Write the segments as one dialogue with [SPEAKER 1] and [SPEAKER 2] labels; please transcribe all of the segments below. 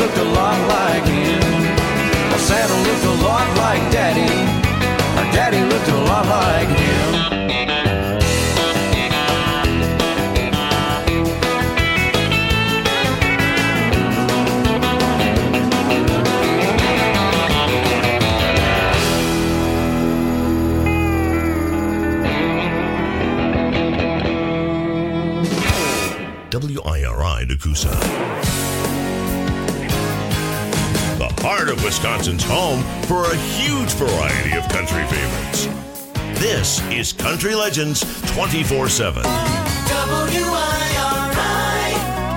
[SPEAKER 1] looked a lot like him. Well, Santa looked a lot like Daddy. Our Daddy looked a lot like him.
[SPEAKER 2] WIRI Nakusa. The heart of Wisconsin's home for a huge variety of country favorites. This is Country Legends 24/7.
[SPEAKER 3] WIRI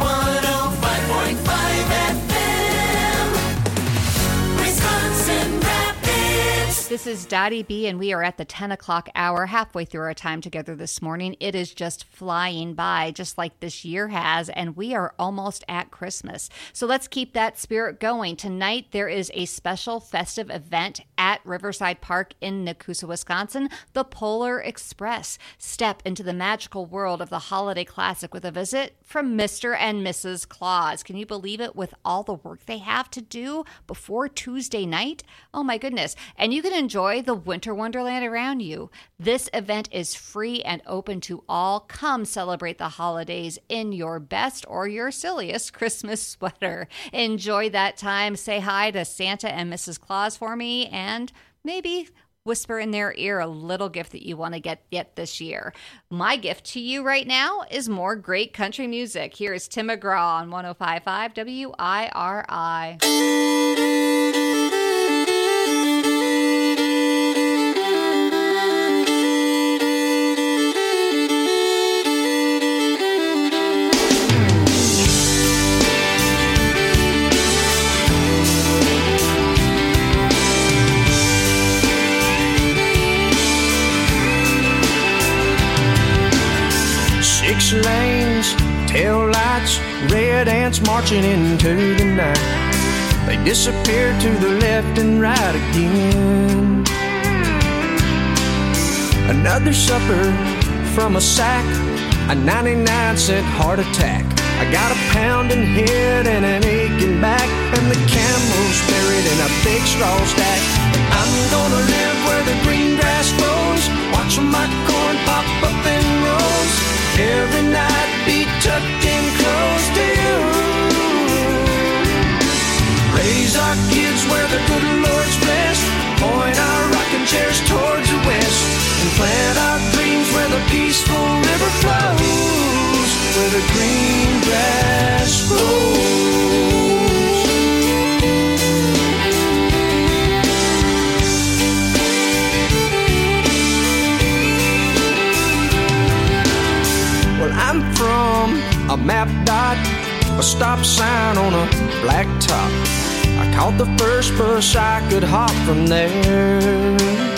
[SPEAKER 3] 105.5 FM. Wisconsin Rapids.
[SPEAKER 4] This is Dottie B, and we are at the 10 o'clock hour, halfway through our time together this morning. It is just flying by, just like this year has, and we are almost at Christmas. So let's keep that spirit going. Tonight, there is a special festive event at Riverside Park in Nakusa, Wisconsin, the Polar Express. Step into the magical world of the holiday classic with a visit from Mr. and Mrs. Claus. Can you believe it, with all the work they have to do before Tuesday night? Oh my goodness. And you can enjoy the winter wonderland around you. This event is free and open to all. Come celebrate the holidays in your best or your silliest Christmas sweater. Enjoy that time. Say hi to Santa and Mrs. Claus for me, and maybe whisper in their ear a little gift that you want to get this year. My gift to you right now is more great country music. Here is Tim McGraw on 105.5 WIRI.
[SPEAKER 1] Six lanes, tail lights, red ants marching into the night. They disappear to the left and right again. Another supper from a sack, a 99-cent heart attack. I got a pounding head and an aching back, and the camel's buried in a big straw stack. I'm gonna live where the green grass grows, watch my corn pop up in rows. Every night be tucked in close to you. Raise our kids where the good Lord's blessed, point our rocking chairs towards the west, and plant our dreams where the peaceful river flows, where the green grass grows. Well, I'm from a map dot, a stop sign on a black top. I caught the first bus I could hop from there.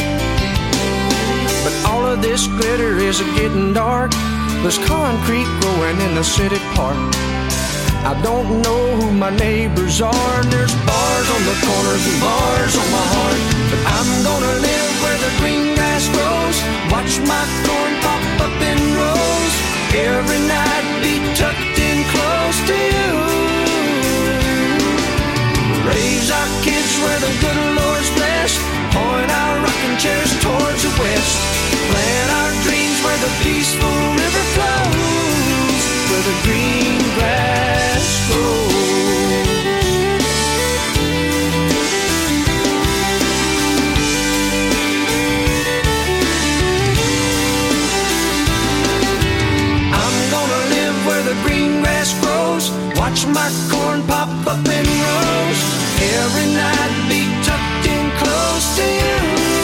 [SPEAKER 1] But all of this glitter is getting dark. There's concrete growing in the city park. I don't know who my neighbors are, and there's bars on the corners and bars on my heart. But I'm gonna live where the green grass grows, watch my corn pop up in rows. Every night be tucked in close to you. Raise our kids where the good Lord's blessed, point our rocking chairs towards the west, plant our dreams where the peaceful river flows, where the green grass grows. The green grass grows, watch my corn pop up in rows. Every night be tucked in close to you.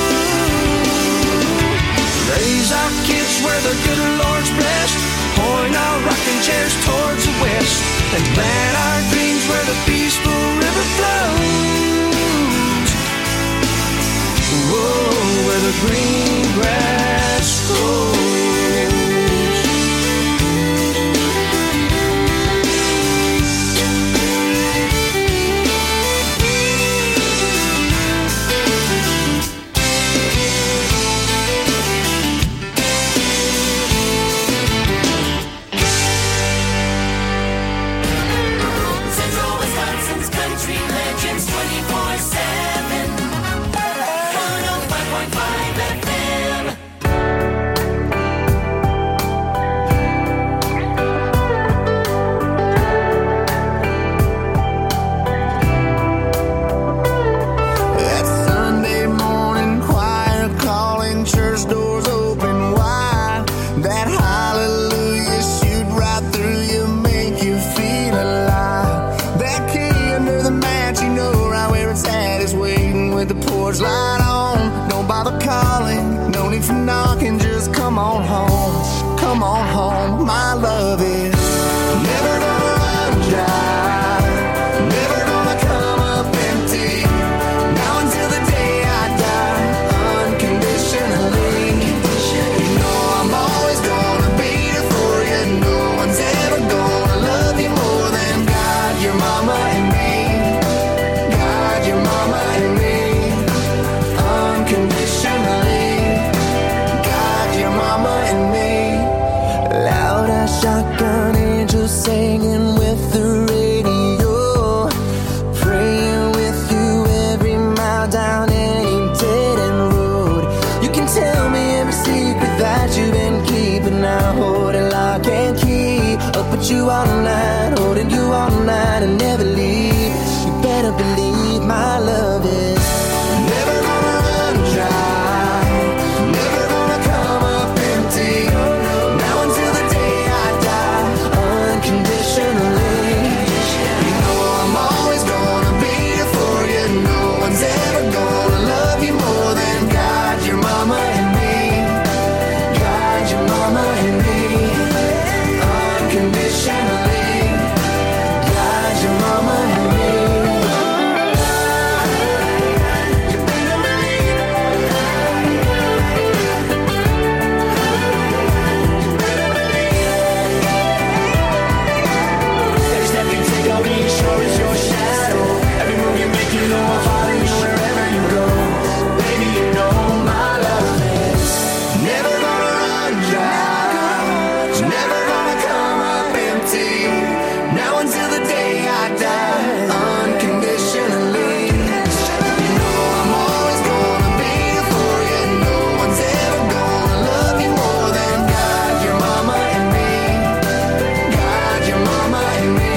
[SPEAKER 1] Raise our kids where the good Lord's blessed, point our rocking chairs towards the west, and plant our dreams where the peaceful river flows. Whoa, where the green grass grows. home. My love is never gonna run dry, never gonna come up empty. Now until the day I die, unconditionally. You know I'm always gonna be there for you. No one's ever gonna love you more than God, your mama and me. God, your mama and me. Unconditionally. God, your mama and me. Loud as shotgun angels singing with the radio, praying with you every mile down any dead end road. You can tell me every secret that you've been keeping. I hold it lock and key. I'll put you all night, holding you all night and never leave. You better believe my love is never gonna run dry, never gonna come up empty. Now until the day I die, unconditionally. You know I'm always gonna be here for you. No one's ever gonna love you more than God, your mama and me. God, your mama and me. Unconditionally. God, your mama and me. Every step you take, I'll be sure is your shadow. Every move you make, you know I'll follow you wherever you go. Baby, you know my love is never gonna run dry, never gonna come up empty. Now until the day I die, unconditionally. You know I'm always gonna be here for you. No one's ever gonna love you more than God, your mama and me. God, your mama and me.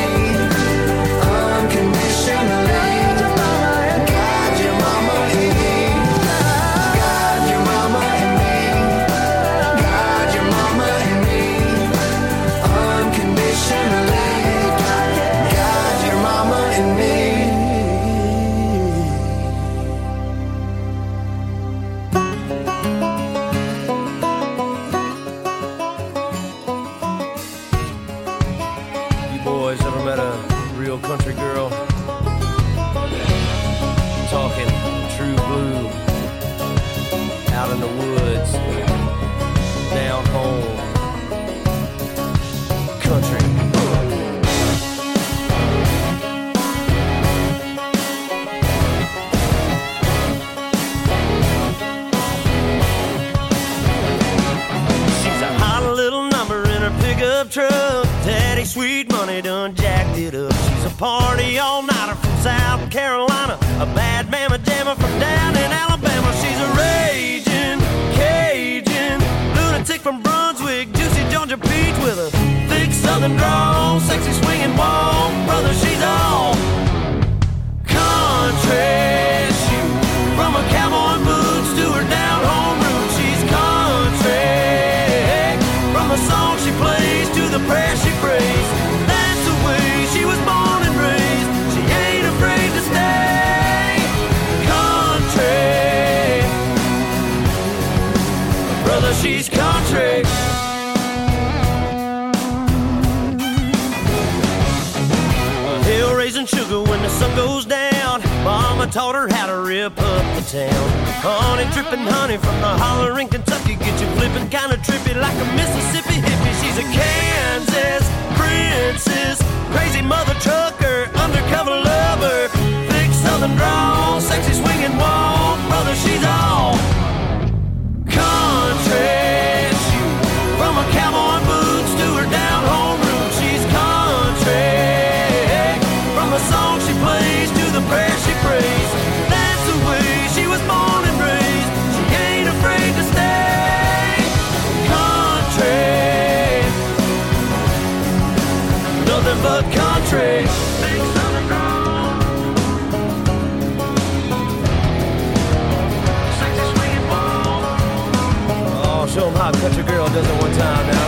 [SPEAKER 1] Unconditionally. God, your mama and me. God, your mama and me. God, your mama and me. Unconditionally. God, your mama and me.
[SPEAKER 5] You boys ever met a real country girl? Talking true blue, out in the woods, down home, country. She's a hot little number in her pickup truck. Daddy Sweet Money done jacked it up. She's a party all-nighter from South Carolina, a bad mama jammer from down in Alabama. She's a raging Cajun lunatic from Brunswick, juicy Georgia peach with a thick southern drawl, sexy swinging walk. Brother, she's all country. Shoot, from her cowboy boots to her down home roots, she's country. From the song she plays to the prayer she prays, that's the way she was born and raised. She ain't afraid to stay country. Brother, she's country. Hill raising sugar when the sun goes down. Mama taught her how to rip up the town. Honey dripping honey from the holler in Kentucky, get you flipping kinda trippy like a Mississippi hippie. She's a Kansas princess, crazy mother trucker, undercover lover, thick southern drawl, sexy swinging walk. Brother, she's all country. Shoot, from her cowboy boots to her down home roots, she's country. From the song she plays to the prayer she prays, that's the way she was born and raised. She ain't afraid to stay country. Nothing but country. Big southern drawl, sexy swinging walk. Oh, show 'em how a country girl does it one time now.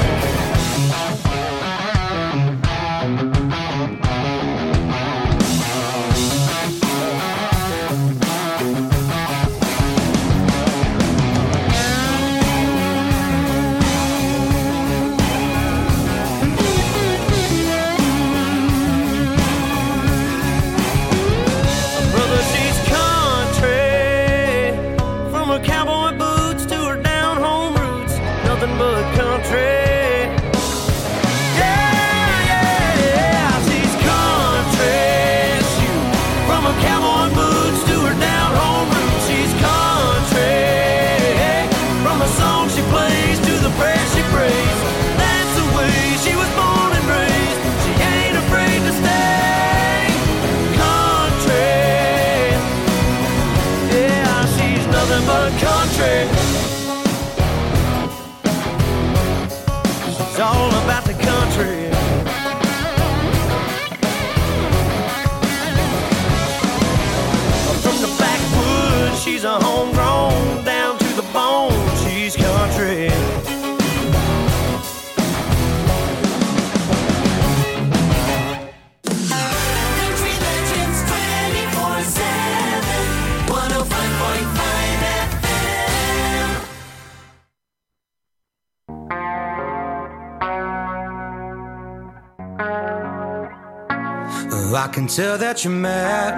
[SPEAKER 6] I can tell that you're mad,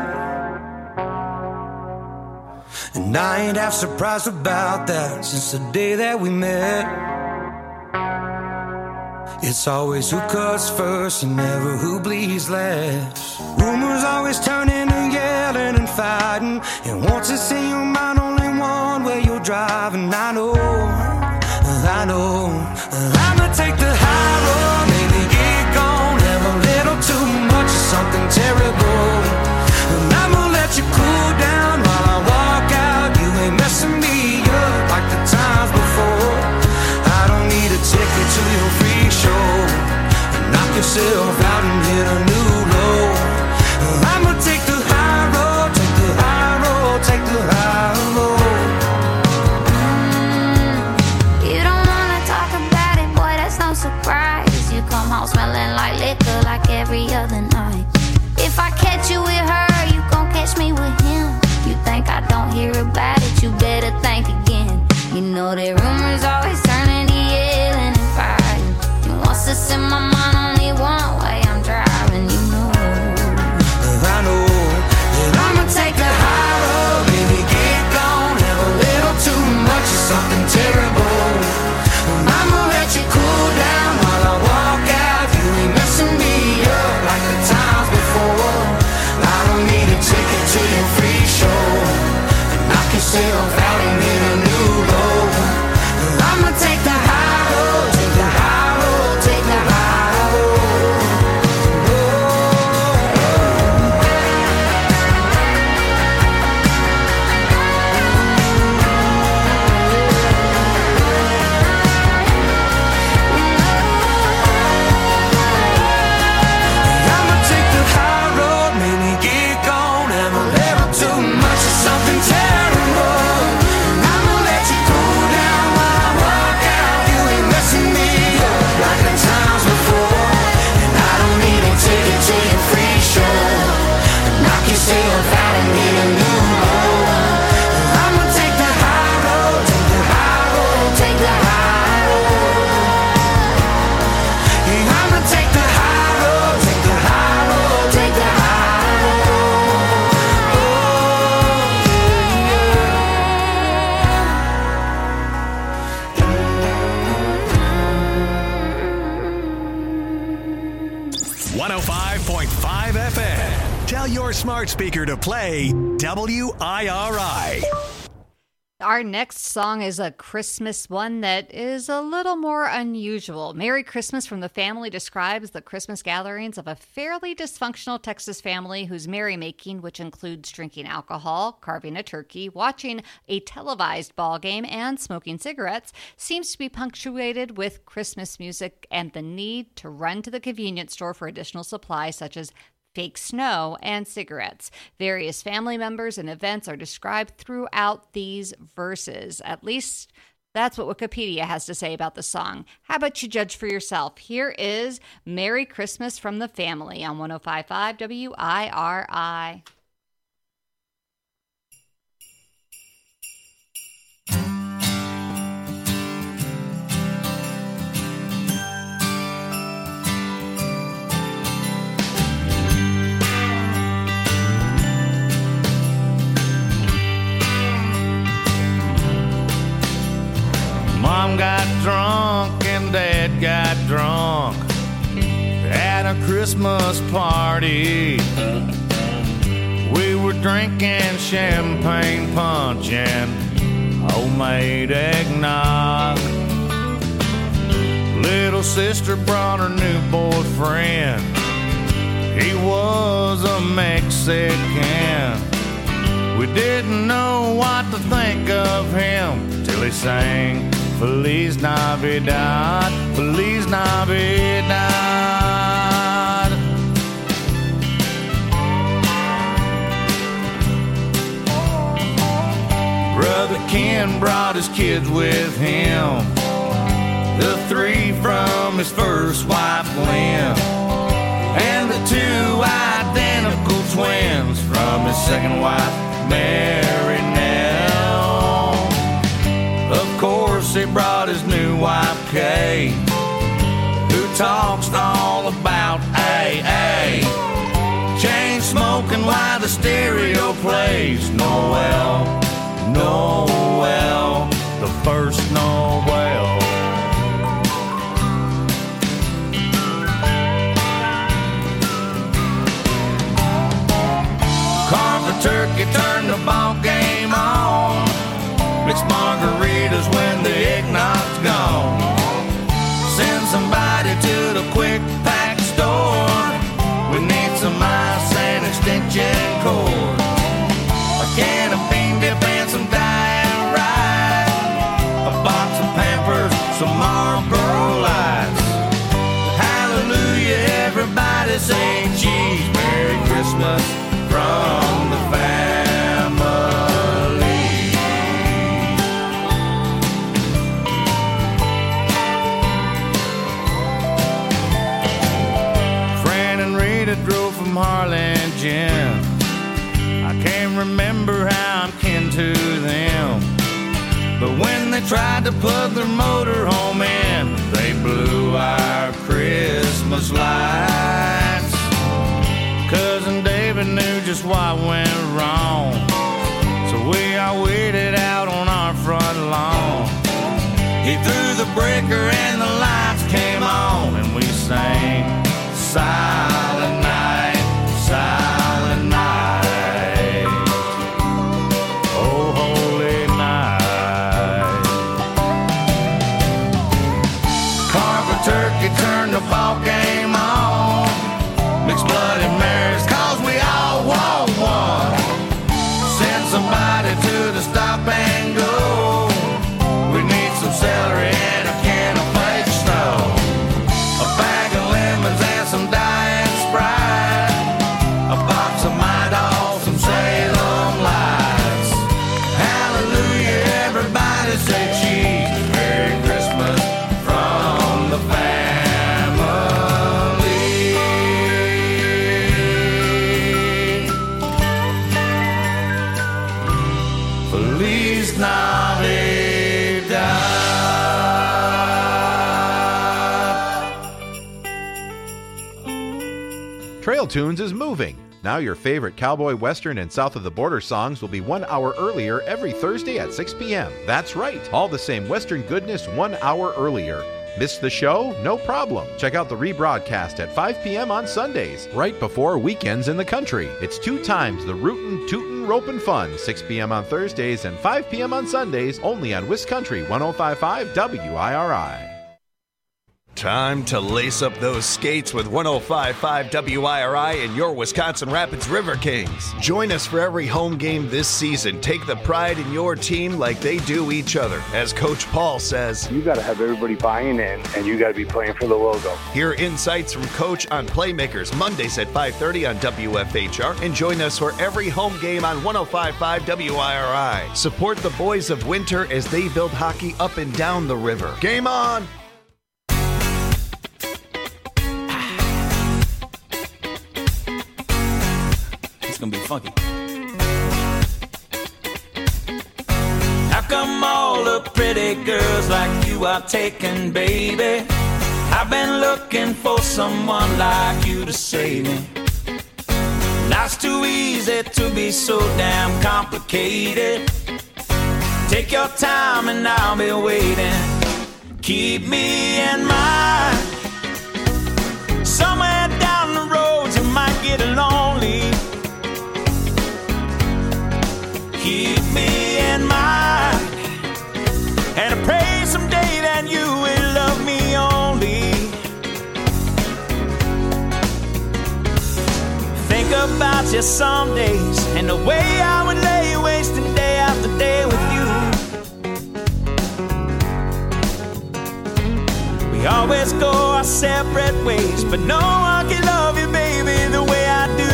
[SPEAKER 6] and I ain't half surprised about that. Since the day that we met, it's always who cuts first and never who bleeds last. Rumors always turn into yelling and fighting, and once it's in your mind, only one way you're driving. I know I'ma take the high road, maybe get gone, have a little too much of something terrible, and I'ma let you cool down while I walk out. You ain't messing me up like the times before. I don't need a ticket to your free show, knock yourself out and hit a new low. I'ma take the high road, take the high road, take the high road.
[SPEAKER 7] You don't wanna talk about it, boy, that's no surprise. You come home smelling like liquor like every other night. If I catch you with her, you gon' catch me with him. You think I don't hear about it, you better think again. You know that rumors always turn into yelling and fighting, and once it's in my mind, only one way I'm driving. You know
[SPEAKER 6] I know that I'ma take the high road, baby, get gone, have a little too much of something terrible, and I'ma let you cool down while I walk out. You ain't messing me up like the times before. I don't need a ticket to your free show, and knock yourself out and hit a new low. I'ma take the high road, take the high road, take the high road. I'ma take the high road, maybe get gone, have a little too much of something terrible, and I'ma let you cool down while I walk out. You ain't messing me up like the times before, and I don't need a ticket to your free show, knock yourself out and hit a new low. I'ma take the high road, take the high road, take the high road. Yeah, I'ma take the high road, take the high road, take the high road.
[SPEAKER 8] Oh, 105.5 FM. Tell your smart speaker to play WIRI.
[SPEAKER 4] Our next song is a Christmas one that is a little more unusual. Merry Christmas from the Family describes the Christmas gatherings of a fairly dysfunctional Texas family whose merrymaking, which includes drinking alcohol, carving a turkey, watching a televised ball game, and smoking cigarettes, seems to be punctuated with Christmas music and the need to run to the convenience store for additional supplies such as fake snow and cigarettes. Various family members and events are described throughout these verses. At least that's what Wikipedia has to say about the song. How about you judge for yourself? Here is Merry Christmas from the Family on 105.5 WIRI.
[SPEAKER 5] Mom got drunk and Dad got drunk at a Christmas party. We were drinking champagne punch and homemade eggnog. Little sister brought her new boyfriend. He was a Mexican. We didn't know what to think of him till he sang Feliz Navidad, Feliz Navidad. Brother Ken brought his kids with him, the 3 from his first wife Lynn, and the 2 identical twins from his second wife Mary Nell. Of course he brought his new wife Kay, who talks all about AA.
[SPEAKER 6] smoking while the stereo plays Noel, Noel, the first Noel. Carve the turkey, turn the ball game on. Mix margaritas when the eggnog's gone. Send somebody to the quick pack store. We need some ice and extension cord. A can of bean dip and some Diet Right. A box of Pampers, some Marlboro Lights. Hallelujah, everybody say cheese. Merry Christmas from the family. Fran and Rita drove from Harlingen. I can't remember how I'm kin to them, but when they tried to plug their motor home in, they blew our Christmas lights. Cousin David knew just what went wrong, so we all waited out on our front lawn. He threw the breaker and the lights came on, and we sang Silent Night, Silent Night, oh holy night. Carve a turkey, turn the ball game on. Mix Bloody Marys, cause we all want one. Send somebody to the stop and go. We need some celery and a can of flake snow. A bag of lemons and some Diet Sprite. A box of My Dog, some Salem Lights. Hallelujah, everybody say cheese. Merry Christmas from the family. Feliz Navidad.
[SPEAKER 9] Trail Tunes is moving. Now your favorite cowboy, western, and south of the border songs will be 1 hour earlier every Thursday at 6 p.m. That's right, all the same western goodness 1 hour earlier. Missed the show? No problem. Check out the rebroadcast at 5 p.m. on Sundays, right before weekends in the country. It's 2 times the rootin', tootin', ropin' fun, 6 p.m. on Thursdays and 5 p.m. on Sundays, only on Wiscountry 105.5 WIRI.
[SPEAKER 10] Time to lace up those skates with 105.5 WIRI and your Wisconsin Rapids River Kings. Join us for every home game this season. Take the pride in your team like they do each other. As Coach Paul says,
[SPEAKER 11] you got to have everybody buying in, and you got to be playing for the logo.
[SPEAKER 10] Hear insights from Coach on Playmakers Mondays at 5:30 on WFHR, and join us for every home game on 105.5 WIRI. Support the boys of Winter as they build hockey up and down the river. Game on!
[SPEAKER 6] It's gonna be funky. How come all the pretty girls like you are taken, baby? I've been looking for someone like you to save me. Life's too easy to be so damn complicated. Take your time and I'll be waiting. Keep me in mind. Somewhere down the road you might get lonely. Keep me in mind, and I pray someday that you will love me only. Think about you some days and the way I would lay wasting day after day with you. We always go our separate ways, but no one can love you, baby, the way I do.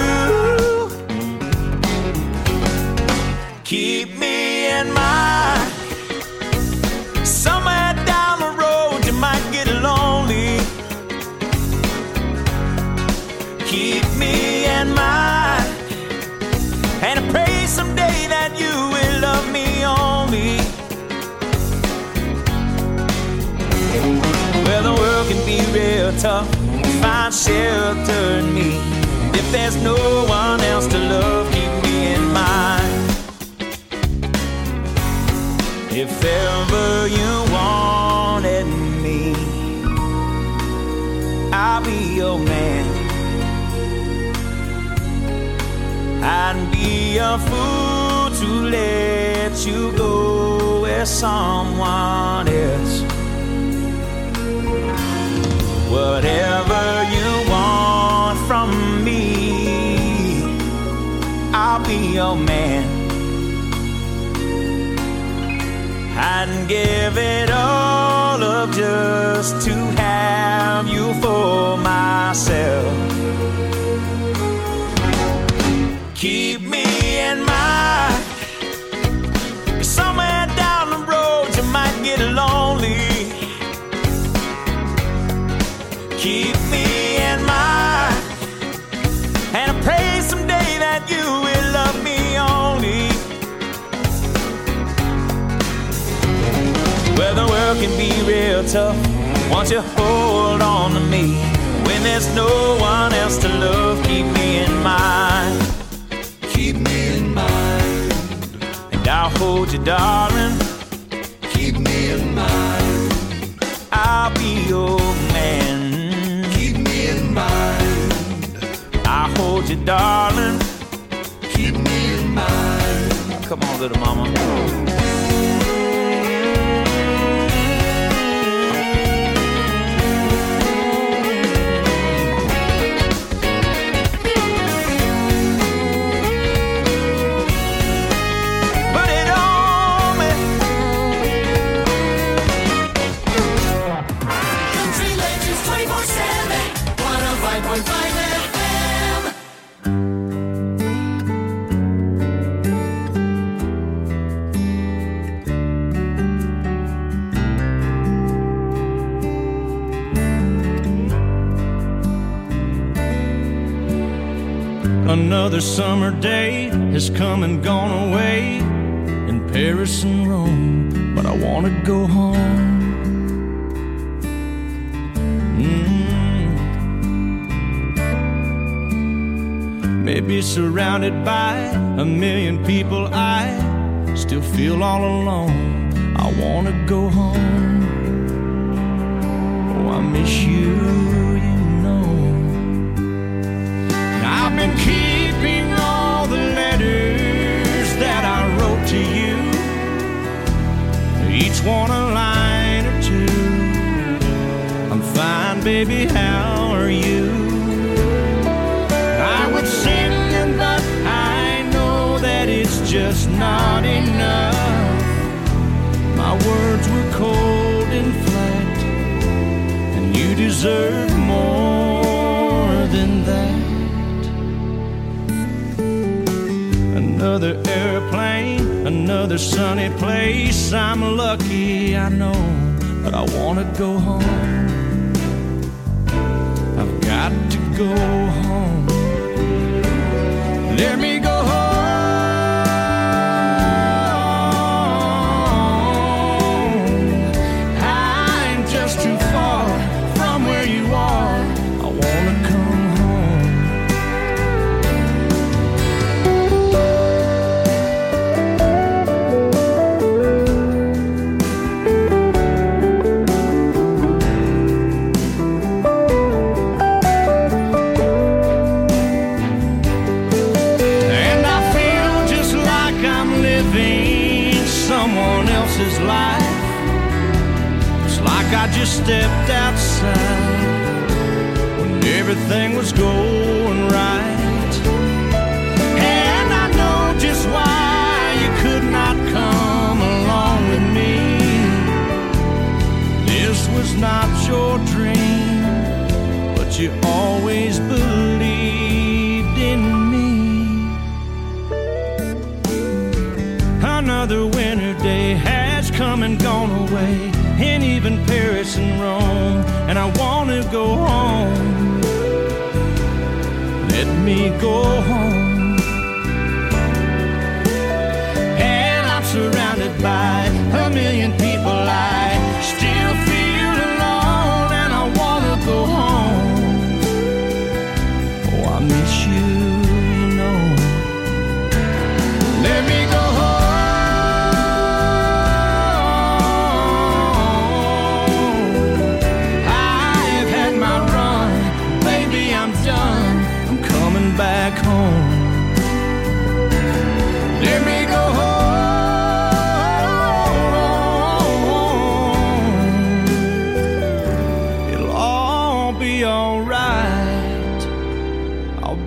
[SPEAKER 6] Keep me in mind. Somewhere down the road you might get lonely. Keep me in mind, and I pray someday that you will love me only. Well, the world can be real tough. Find shelter in me.
[SPEAKER 5] If there's no one else to love, keep me in mind. If ever you wanted me, I'll be your man. I'd be a fool to let you go with someone else. Whatever you want from me, I'll be your man. I'd give it all up just to have you for myself. Keep me in mind, 'cause somewhere down the road you might get lonely. Keep me in mind, and I pray someday that you will love me only. Well, the world can be real tough once you hold on to me. When there's no one else to love, keep me in mind. Keep me in mind, and I'll hold you, darling. Keep me in mind, I'll be your man. Keep me in mind, I'll hold you, darling. Keep me in mind. Come on, little mama.
[SPEAKER 12] Another summer day has come and gone away in Paris and Rome, but I want to go home. Maybe surrounded by a million people, I still feel all alone. I want to go home. Oh, I miss you, you know. I've been keeping all the letters that I wrote to you, each one a line or two. I'm fine, baby, how are you? I would send them, but I know that it's just not enough. My words were cold and flat, and you deserve more than that. Another airplane, another sunny place. I'm lucky, I know, but I want to go home. I've got to go home. Let me go home. I'm just too far from where you are. I want to come home. Life. It's like I just stepped outside when everything was going right, and I know just why you could not come along with me. This was not your dream, but you always believed in me. Another winter day has come and gone away, and even Paris and Rome, and I want to go home. Let me go home. And I'm surrounded by a million people. I still feel alone, and I want to go home. Oh, I miss you.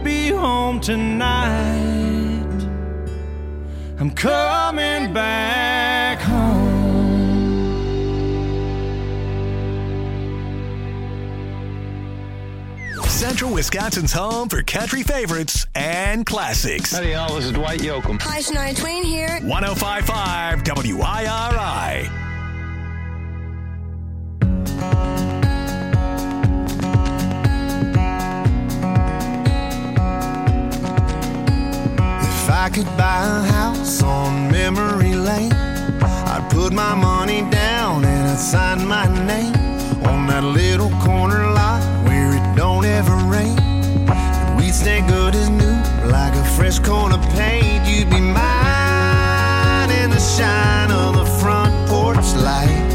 [SPEAKER 12] be home tonight. I'm coming back home.
[SPEAKER 8] Central Wisconsin's home for country favorites and classics.
[SPEAKER 13] Howdy, y'all. This is Dwight Yoakam.
[SPEAKER 14] Hi, Shania Twain here.
[SPEAKER 8] 105.5 WIRI.
[SPEAKER 6] If I could buy a house on memory lane, I'd put my money down and I'd sign my name on that little corner lot where it don't ever rain. And we'd stay good as new, like a fresh coat of paint. You'd be mine in the shine of the front porch light.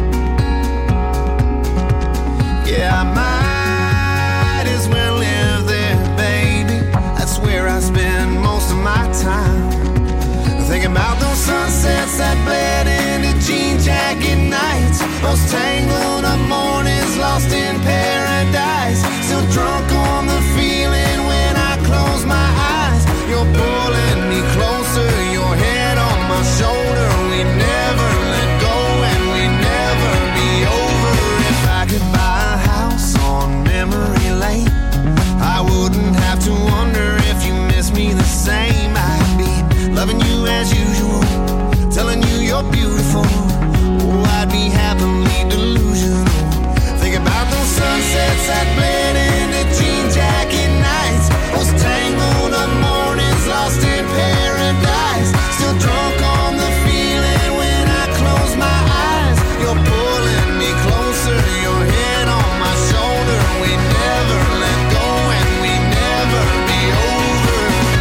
[SPEAKER 6] Yeah, I might as well live there, baby. That's where I spend most of my time. Thinking about those sunsets that bled into jean jacket nights, those tangled up mornings lost in paradise. Still drunk on the feeling when I close my eyes. You're pulling me closer, your head on my shoulder. We never let go and we never be over. If I could buy a house on memory lane, I wouldn't have to wonder if you miss me the same. I'd be loving you as usual, telling you you're beautiful. Oh, I'd be happily delusional. Think about those sunsets that bled into jean jacket nights, those tangled up mornings lost in paradise. Still drunk on the feeling when I close my eyes. You're pulling me closer, your head on my shoulder. We never let go and we never be over.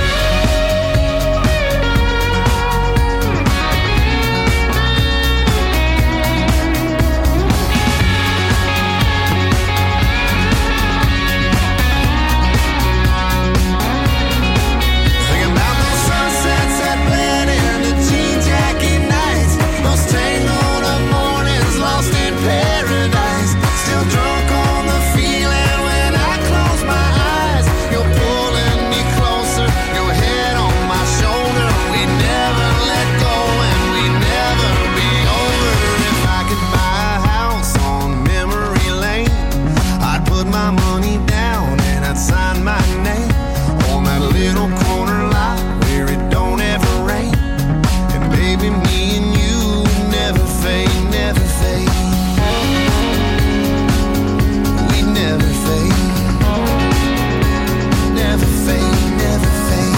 [SPEAKER 6] Thinking about those sunsets that bled into jean jacket nights, those tangled up mornings lost in paradise. Still drunk on the feeling when I close my eyes. You're pulling me closer, your head on my shoulder. We never let go and we never be over. If I could buy a house on memory lane, I'd put my money down and I'd sign my name on that little corner lot where it don't ever rain. And baby, me and you never fade, never fade. We never fade, never fade, never fade.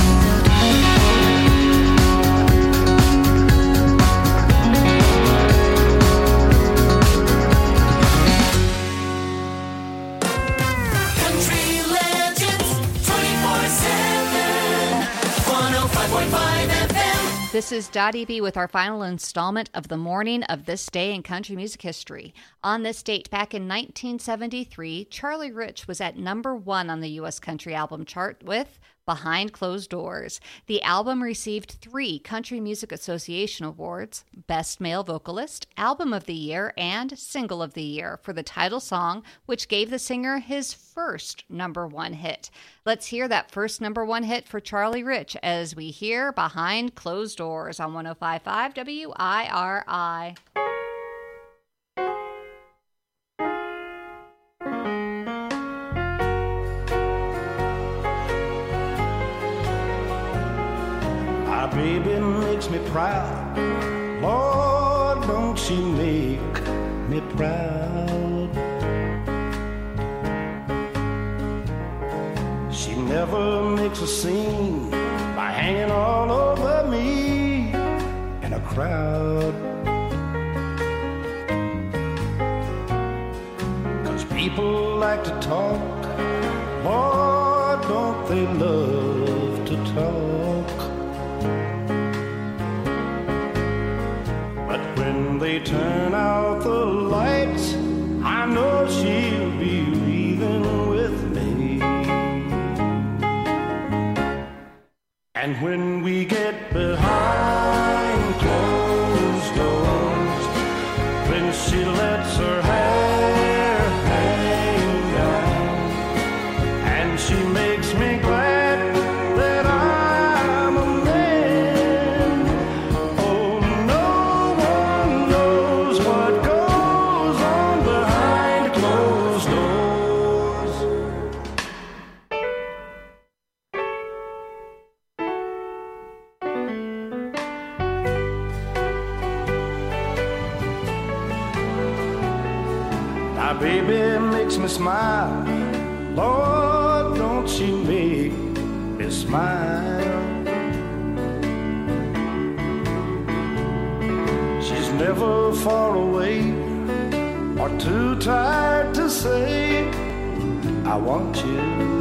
[SPEAKER 3] Country Legends 24/7. 105.5 FM.
[SPEAKER 4] This is Dottie B with our final installment of the morning of this day in country music history. On this date, back in 1973, Charlie Rich was at number 1 on the U.S. Country Album Chart with Behind Closed Doors. The album received 3 Country Music Association awards, Best Male Vocalist, Album of the Year, and Single of the Year for the title song, which gave the singer his first number 1 hit. Let's hear that first number 1 hit for Charlie Rich as we hear Behind Closed Doors on 105.5 WIRI.
[SPEAKER 12] My baby makes me proud. Lord, don't she make me proud. She never makes a scene by hanging all over me in a crowd. 'Cause people like to talk. Lord, don't they love to talk. But when they turn out the lights, I know she'll be leaving with me. And when we get behind closed doors, when she lets her hair hang down, and she makes me glad
[SPEAKER 6] baby makes me smile. Lord, don't she make me smile. She's never far away or too tired to say, I want you.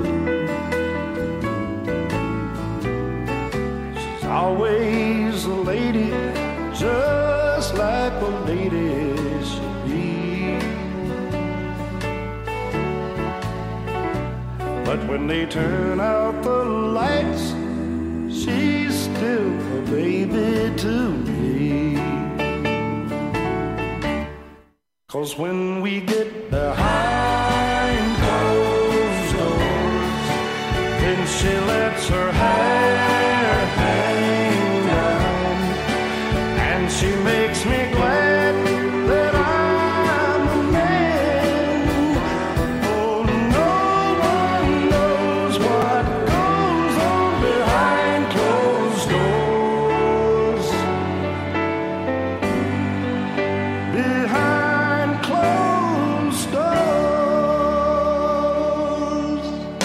[SPEAKER 6] She's always a lady, just like a lady should be. But when they turn out the lights, she's still a baby to me. 'Cause when we get behind closed doors, then she lets her hair hang down, and she makes me glad that I'm a man. Oh, no one knows what goes on behind closed doors. Behind closed doors.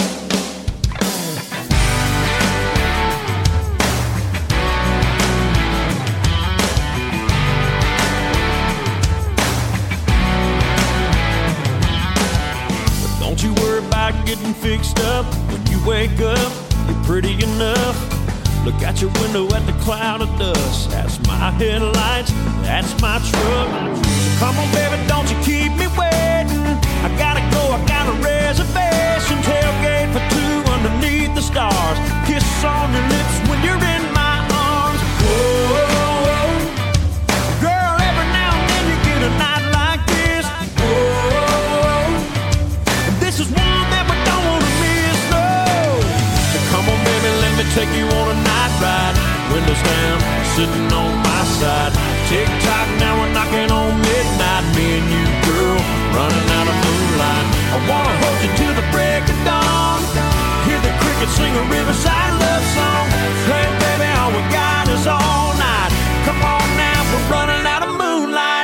[SPEAKER 12] Don't you worry about getting fixed up. When you wake up, you're pretty enough. Look out your window at the cloud of dust. That's my headlights, that's my truck. Come on, baby, don't you keep me waiting. I gotta go, I got a reservation. Tailgate for two underneath the stars. Kiss on your lips when you're in my arms. Whoa, girl, every now and then you get a night like this. Whoa, this is one that we don't want to miss, no. So come on, baby, let me take you on a night ride. Windows down, sitting on my side. Tick-tock, now we're knocking on midnight. Me and you, girl, running out of moonlight. I wanna hold you till the break of dawn. Hear the crickets sing a riverside love song. Hey, baby, all we got is all night. Come on now, we're running out of moonlight.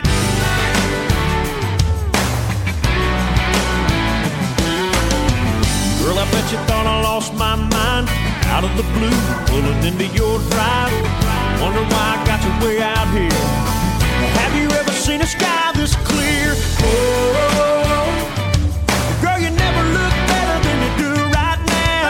[SPEAKER 12] Girl, I bet you thought I lost my mind. Out of the blue, pulling into your drive. Wonder why I got you way out here. Have you ever seen a sky this clear? Oh, girl, you never look better than you do right now.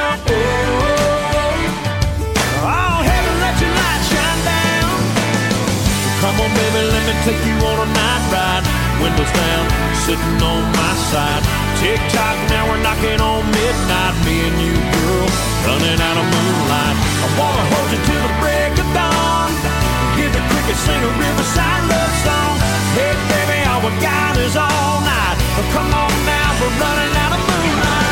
[SPEAKER 12] Oh, heaven, let your light shine down. So come on, baby, let me take you on a night ride. Windows down, sitting on my side. Tick-tock, now we're knocking on midnight. Me and you, girl, running out of moonlight. I wanna hold you till the break of dawn. Hear the crickets sing a riverside love song. Hey, baby, all we got is all night. Come on now, we're running out of moonlight.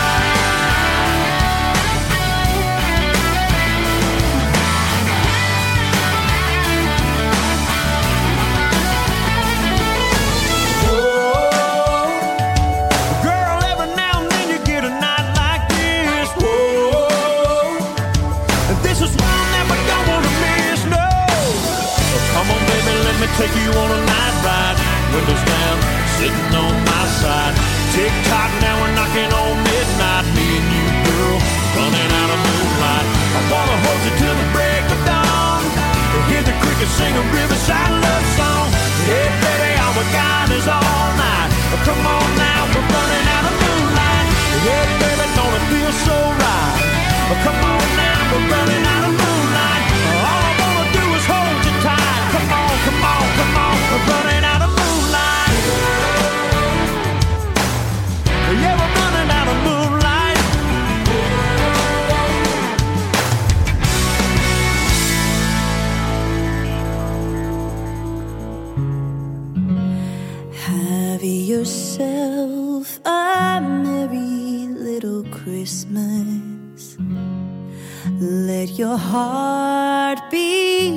[SPEAKER 12] Take you on a night ride, windows down, sitting on my side. Tick-tock, now we're knocking on midnight. Me and you, girl, running out of moonlight. I wanna hold you till the break of dawn. Hear the crickets sing a riverside love song. Hey, baby, all we got is all night. Come on now, we're running out of moonlight. Hey, baby, don't it feel so right? Come on now, we're running out of moonlight. All I wanna do is hold you tight. Come on, come on, come on, we're running out of moonlight. Yeah, we're running out of moonlight.
[SPEAKER 13] Have yourself a merry little Christmas. Let your heart be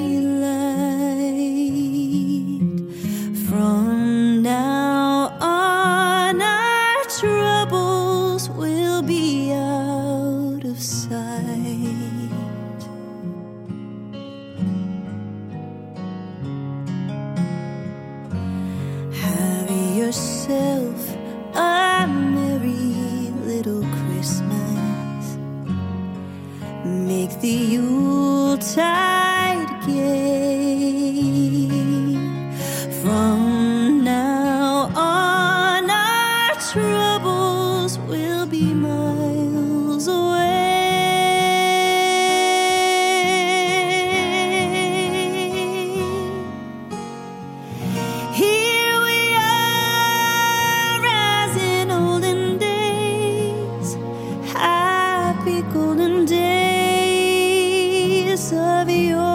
[SPEAKER 13] light. From now on, our troubles will be out of sight. Have yourself Christmas. Make the Yuletide gay. From now on, our troubles will be miles away. Here we are as in olden days, happy golden days of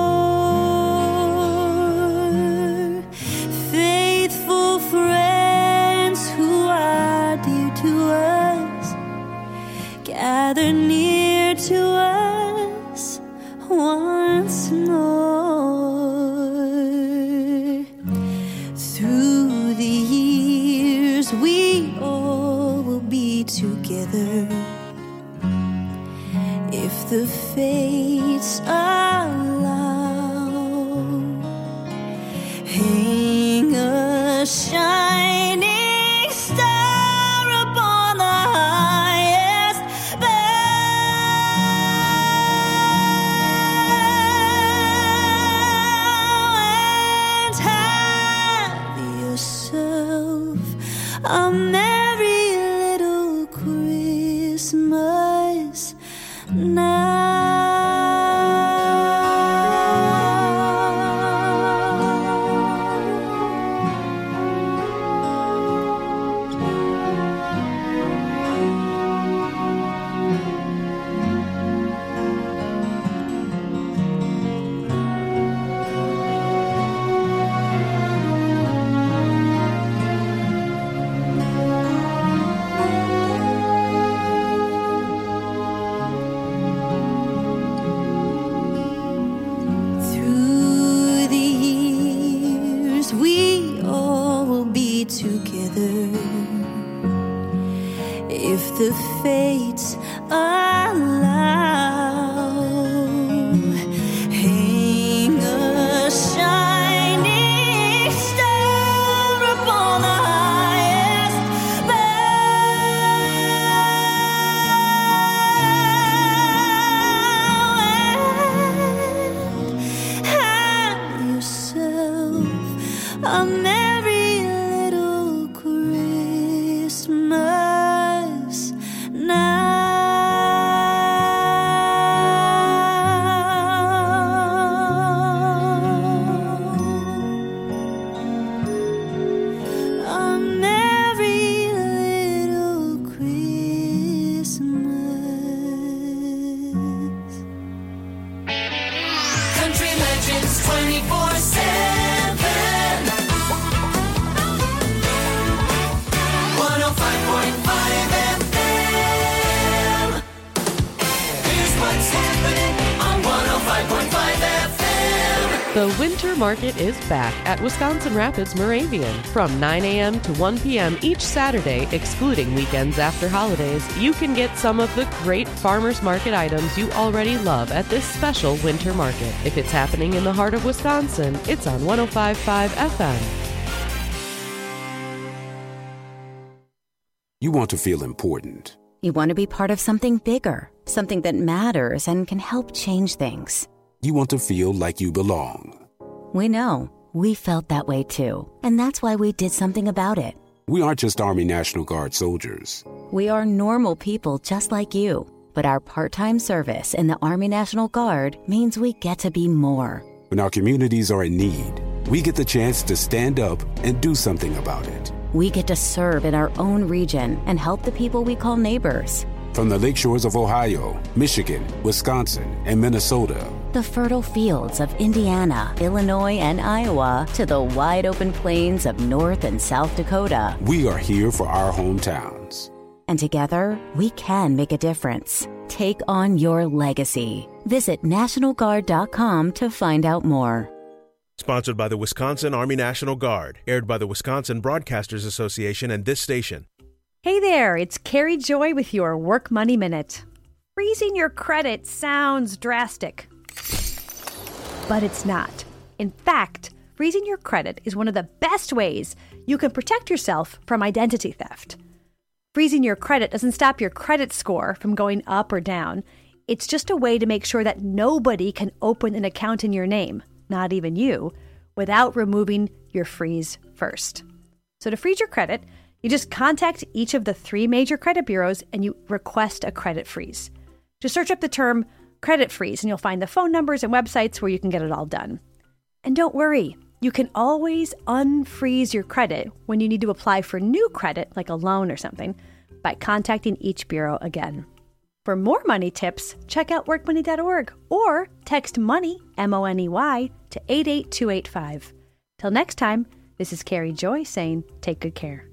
[SPEAKER 13] yore. Faithful friends who are dear to us, gather near to us once more. Through the years we all will be together, if the fates allow. Hang a shining star upon the highest bough, and have yourself a merry little Christmas Through the years we all will be together, if the fates allow. Hang a shining star upon the highest bough, and have yourself a merry little Christmas a merry little Christmas.
[SPEAKER 3] Country Legends 24/7. 105.5 FM. Here's what's happening on 105.5 FM.
[SPEAKER 14] The Winter Market is back at Wisconsin Rapids Moravian. From 9 a.m. to 1 p.m. each Saturday, excluding weekends after holidays, you can get some of the great farmers market items you already love at this special Winter Market. If it's happening in the heart of Wisconsin, it's on 105.5 FM.
[SPEAKER 15] You want to feel important.
[SPEAKER 16] You want to be part of something bigger, something that matters and can help change things.
[SPEAKER 15] You want to feel like you belong.
[SPEAKER 16] We know. We felt that way too. And that's why we did something about it.
[SPEAKER 15] We aren't just Army National Guard soldiers.
[SPEAKER 16] We are normal people just like you. But our part-time service in the Army National Guard means we get to be more.
[SPEAKER 15] When our communities are in need, we get the chance to stand up and do something about it.
[SPEAKER 16] We get to serve in our own region and help the people we call neighbors.
[SPEAKER 15] From the lakeshores of Ohio, Michigan, Wisconsin, and Minnesota,
[SPEAKER 16] the fertile fields of Indiana, Illinois, and Iowa, to the wide open plains of North and South Dakota,
[SPEAKER 15] we are here for our hometowns.
[SPEAKER 16] And together, we can make a difference. Take on your legacy. Visit NationalGuard.com to find out more.
[SPEAKER 17] Sponsored by the Wisconsin Army National Guard. Aired by the Wisconsin Broadcasters Association and this station.
[SPEAKER 18] Hey there, it's Carrie Joy with your Work Money Minute. Freezing your credit sounds drastic, but it's not. In fact, freezing your credit is one of the best ways you can protect yourself from identity theft. Freezing your credit doesn't stop your credit score from going up or down. It's just a way to make sure that nobody can open an account in your name, not even you, without removing your freeze first. So to freeze your credit, you just contact each of the 3 major credit bureaus and you request a credit freeze. Just search up the term credit freeze and you'll find the phone numbers and websites where you can get it all done. And don't worry, you can always unfreeze your credit when you need to apply for new credit, like a loan or something, by contacting each bureau again. For more money tips, check out workmoney.org or text MONEY, MONEY, to 88285. Till next time, this is Carrie Joy saying take good care.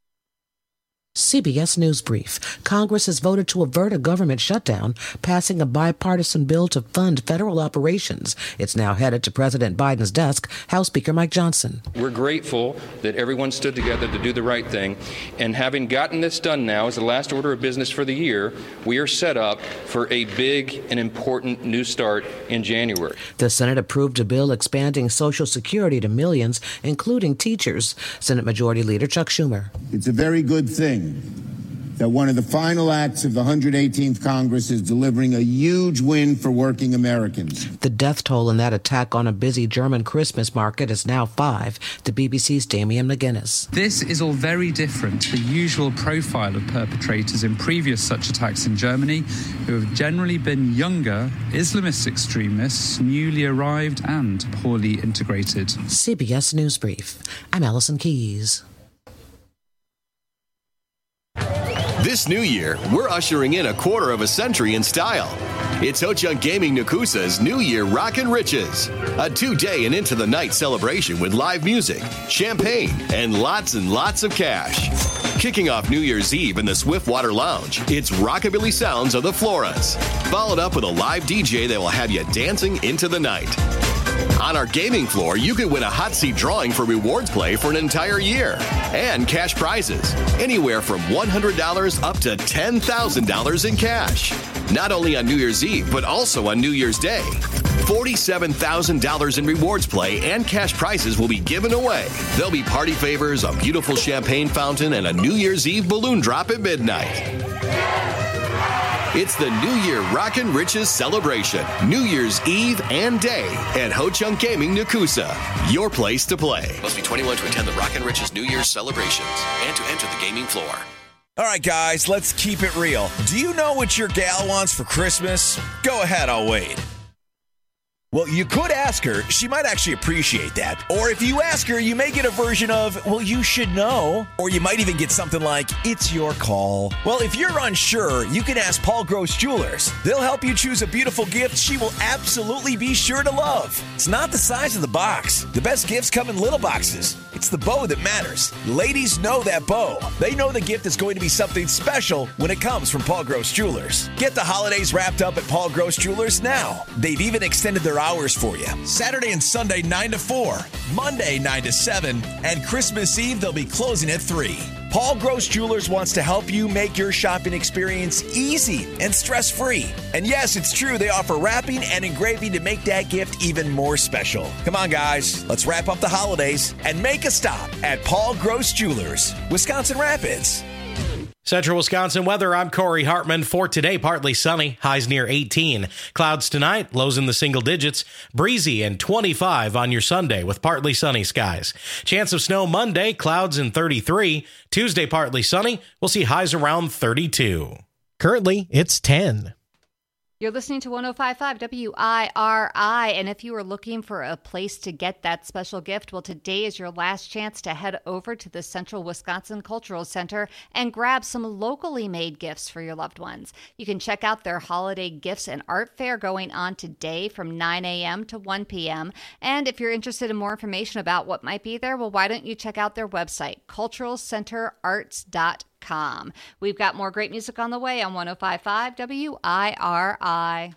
[SPEAKER 19] CBS News Brief. Congress has voted to avert a government shutdown, passing a bipartisan bill to fund federal operations. It's now headed to President Biden's desk. House Speaker Mike Johnson.
[SPEAKER 20] We're grateful that everyone stood together to do the right thing. And having gotten this done now as the last order of business for the year, we are set up for a big and important new start in January.
[SPEAKER 19] The Senate approved a bill expanding Social Security to millions, including teachers. Senate Majority Leader Chuck Schumer.
[SPEAKER 21] It's a very good thing that one of the final acts of the 118th Congress is delivering a huge win for working Americans.
[SPEAKER 19] The death toll in that attack on a busy German Christmas market is now 5. The BBC's Damian McGuinness.
[SPEAKER 22] This is all very different to the usual profile of perpetrators in previous such attacks in Germany, who have generally been younger, Islamist extremists, newly arrived and poorly integrated.
[SPEAKER 19] CBS News Brief. I'm Allison Keyes.
[SPEAKER 23] This new year, we're ushering in a quarter of a century in style. It's Ho Chunk Gaming Nakusa's New Year Rockin' Riches, a 2-day and into the night celebration with live music, champagne, and lots of cash. Kicking off New Year's Eve in the Swiftwater Lounge, it's Rockabilly Sounds of the Floras, followed up with a live DJ that will have you dancing into the night. On our gaming floor, you could win a hot seat drawing for rewards play for an entire year and cash prizes, anywhere from $100 up to $10,000 in cash. Not only on New Year's Eve, but also on New Year's Day. $47,000 in rewards play and cash prizes will be given away. There'll be party favors, a beautiful champagne fountain, and a New Year's Eve balloon drop at midnight. It's the New Year Rockin' Riches celebration, New Year's Eve and Day at Ho Chunk Gaming Nakusa. Your place to play. Must be 21 to attend the Rockin' Riches New Year's celebrations and to enter the gaming floor.
[SPEAKER 24] All right, guys, let's keep it real. Do you know what your gal wants for Christmas? Go ahead, I'll wait. Well, you could ask her. She might actually appreciate that. Or if you ask her, you may get a version of, well, you should know. Or you might even get something like, it's your call. Well, if you're unsure, you can ask Paul Gross Jewelers. They'll help you choose a beautiful gift she will absolutely be sure to love. It's not the size of the box. The best gifts come in little boxes. It's the bow that matters. Ladies know that bow. They know the gift is going to be something special when it comes from Paul Gross Jewelers. Get the holidays wrapped up at Paul Gross Jewelers now. They've even extended their hours for you. Saturday and Sunday 9 to 4, Monday 9 to 7, and Christmas Eve they'll be closing at 3. Paul Gross Jewelers wants to help you make your shopping experience easy and stress-free. And yes, it's true, they offer wrapping and engraving to make that gift even more special. Come on, guys, let's wrap up the holidays and make a stop at Paul Gross Jewelers, Wisconsin Rapids.
[SPEAKER 25] Central Wisconsin weather, I'm Corey Hartman. For today, partly sunny, highs near 18. Clouds tonight, lows in the single digits. Breezy and 25 on your Sunday with partly sunny skies. Chance of snow Monday, clouds and 33. Tuesday, partly sunny, we'll see highs around 32. Currently, it's 10.
[SPEAKER 4] You're listening to 105.5 WIRI, and if you are looking for a place to get that special gift, well, today is your last chance to head over to the Central Wisconsin Cultural Center and grab some locally made gifts for your loved ones. You can check out their holiday gifts and art fair going on today from 9 a.m. to 1 p.m. And if you're interested in more information about what might be there, well, why don't you check out their website, culturalcenterarts.com. We've got more great music on the way on 105.5 WIRI.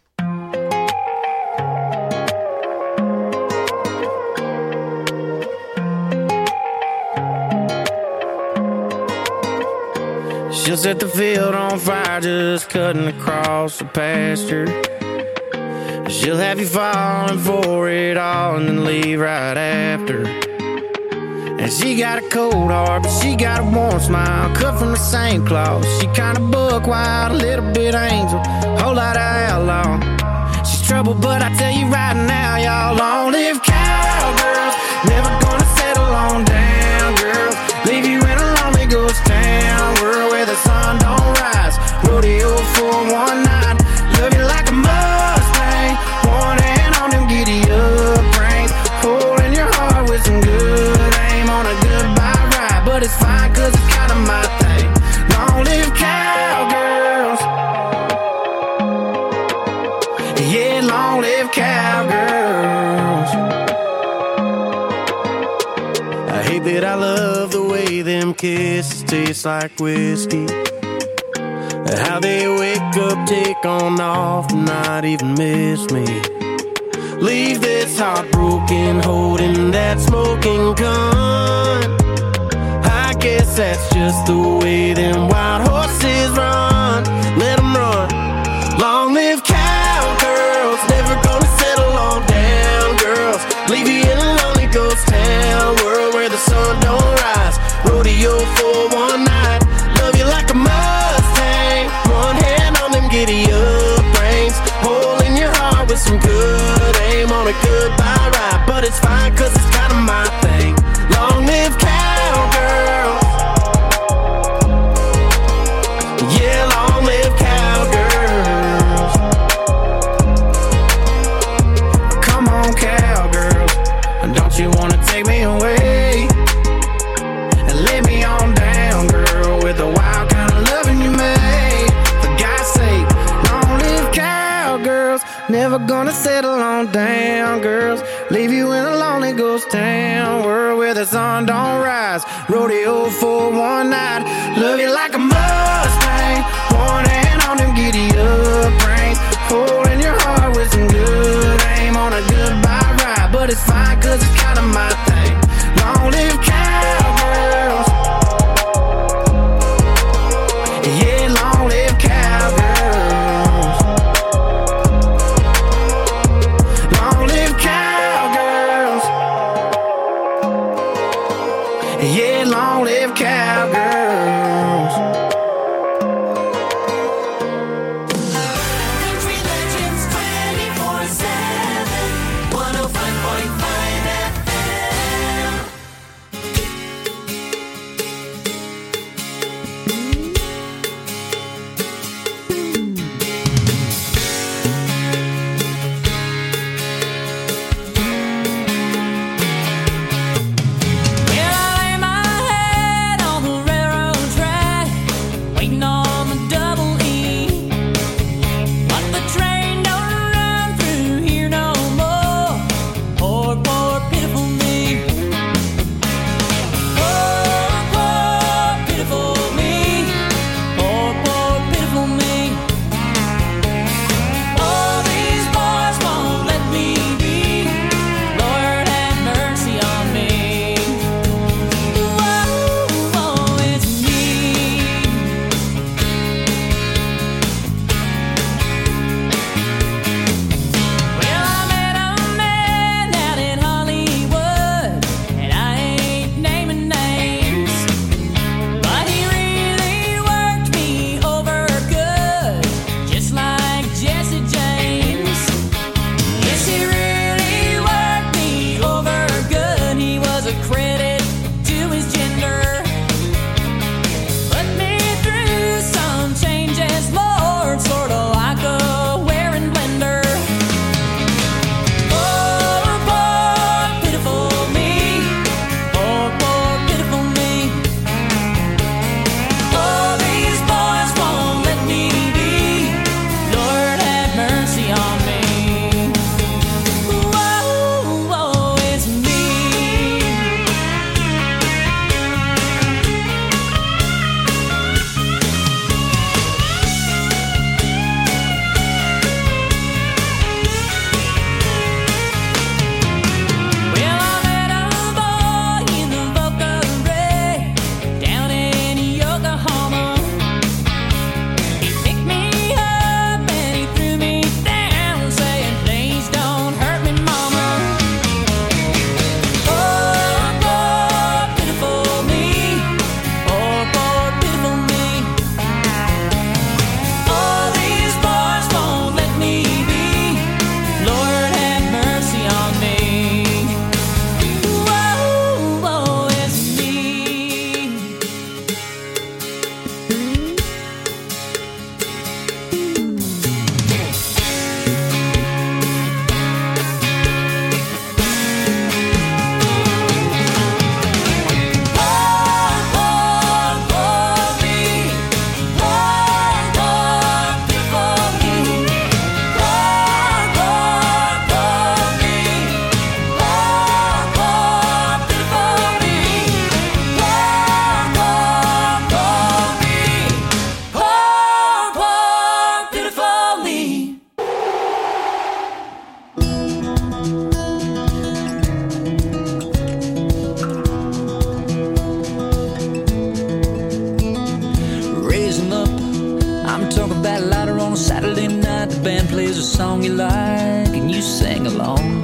[SPEAKER 5] She'll set the field on fire just cutting across the pasture. She'll have you falling for it all and then leave right after.
[SPEAKER 1] And she got a cold heart, but she got a warm smile, cut from the same cloth. She kinda buck wild, a little bit angel, whole lot of outlaw. She's trouble, but I tell you right now, y'all, long live cowgirls. Never gonna settle on down, girls. Leave you in a lonely ghost town, world where the sun don't rise. Rodeo for one night, love you like a Mustang. One hand on them giddy up reins, holding your heart with some good aim on a goodbye ride. But it's fine, cause it's kinda my thing. Long live cowgirls. Yeah, long live cowgirls. I hate that I love the way them kisses taste like whiskey. How they wake up, take on off, not even miss me. Leave this heart broken, holding that smoking gun. I guess that's just the way them wild horses run. Let them run. Long live cowgirls, never gonna settle on down, girls. Leave you in a lonely ghost town, world where the sun don't rise. Rodeo for one night, love you like a Mustang. One hand on them giddy up reins, holding your heart with some good aim on a goodbye ride. But it's fine, cause it's kinda my thing. Long live cowgirls. Yeah, long live cowgirls. Come on, cowgirls, don't you wanna take me away and lay me on down, girl, with the wild kind of loving you made. For God's sake, long live cowgirls. Never gonna settle on down, girls. Leave you in a lonely ghost town, world where the sun don't rise. Rodeo for one night, love you like a Mustang. One hand on them giddy up reins, holding your heart with some good aim on a goodbye ride. But it's fine, cause it's kinda my thing. Long live cowgirls. Yeah, long live cowgirls. Long live cowgirls. Yeah, long live cowgirls.
[SPEAKER 2] Saturday night, the band plays a song you like, and you sing along.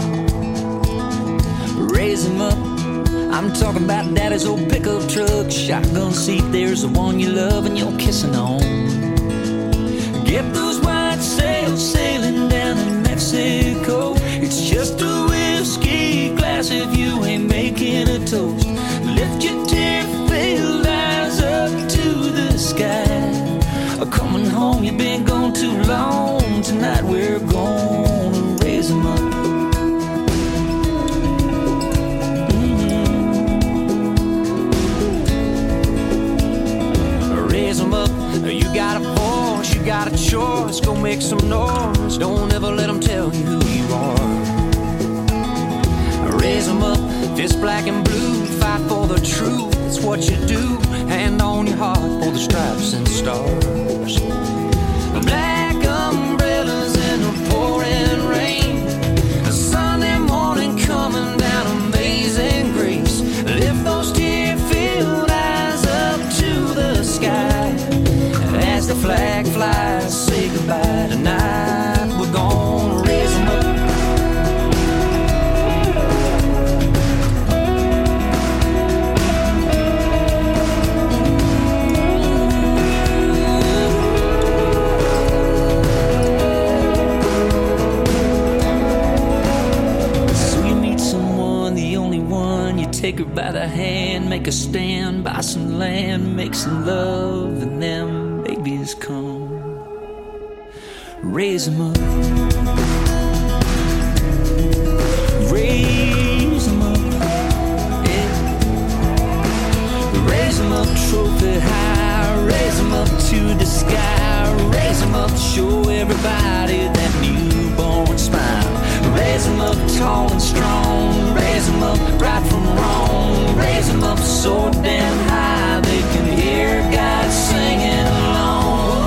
[SPEAKER 2] Raise 'em up, I'm talking about daddy's old pickup truck. Shotgun seat, there's the one you love and you're kissing on. Get those white sails sailing down in Mexico. It's just a whiskey glass if you ain't making a toast. Lift your tear-filled eyes up to the sky. Coming home, you've been gone too long. Tonight we're gonna raise 'em up. Raise 'em up. You got a voice, you got a choice. Go make some noise. Don't ever let 'em tell you who you are. Raise 'em up. Fist black and blue. Fight for the truth. It's what you do. Hand on your heart for the stripes and stars. Black umbrellas in the pouring rain. A Sunday morning coming down Amazing Grace. Lift those tear-filled eyes up to the sky. As the flag flies, say goodbye tonight. We're gonna raise 'em up. Take her by the hand, make a stand, buy some land, make some love, and them babies come. Raise 'em up. Raise 'em up. Yeah. Raise 'em up, trophy high. Raise 'em up to the sky. Raise 'em up, show everybody that newborn smile. Raise 'em up tall and strong. Raise 'em up right from wrong. Raise 'em up so damn high they can hear God singing along.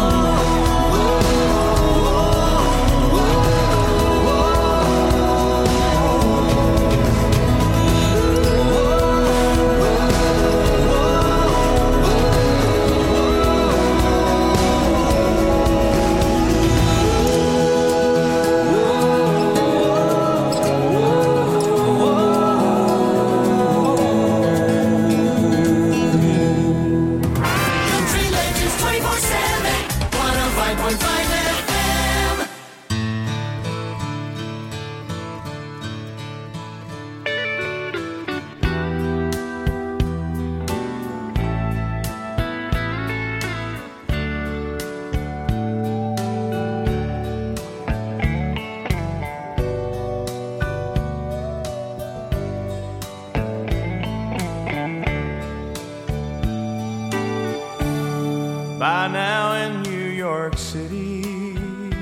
[SPEAKER 12] By now in New York City,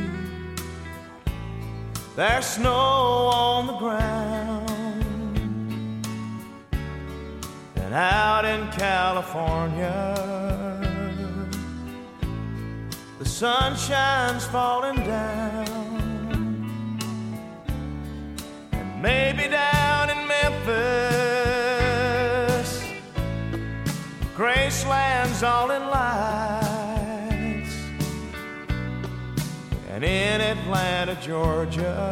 [SPEAKER 12] there's snow on the ground. And out in California, the sunshine's falling down. And maybe down in Memphis, Graceland's all in lights. And in Atlanta, Georgia,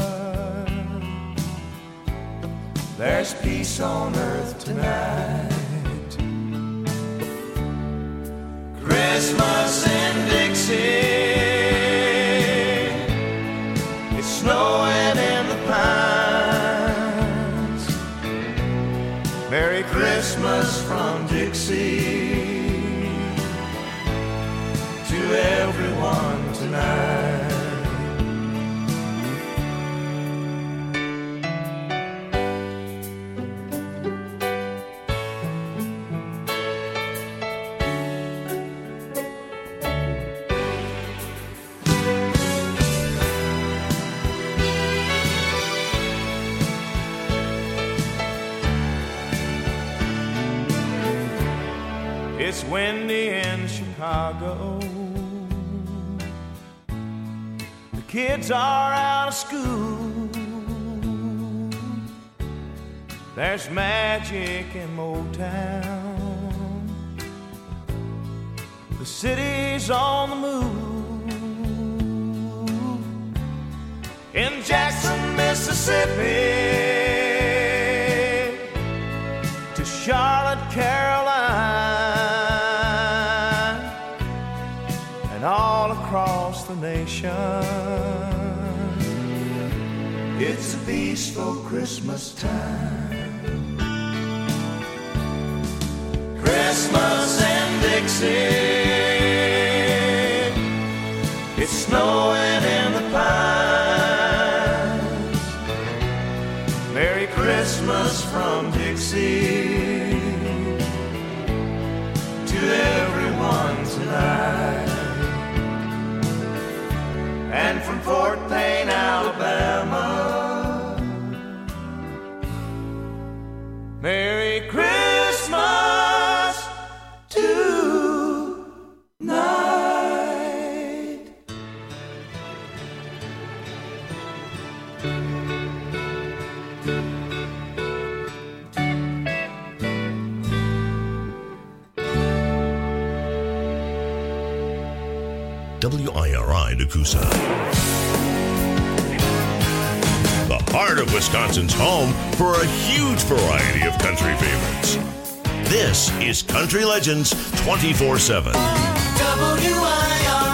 [SPEAKER 12] there's peace on earth tonight. Christmas in Dixie, it's snowing in the pines. Merry Christmas from Dixie to everyone tonight. It's windy in Chicago. The kids are out of school. There's magic in Motown. The city's on the move.
[SPEAKER 5] in Jackson, Mississippi, to Charlotte, Carolina, and all across the nation. It's a peaceful Christmas time. Christmas and Dixie, it's snowing in the pines. Merry Christmas from Dixie to everyone tonight. And from Fort Payne, Alabama, Merry Christmas tonight.
[SPEAKER 7] WIRI Nakusa. The heart of Wisconsin's home for a huge variety of country favorites. This is Country Legends 24/7.
[SPEAKER 3] WIRI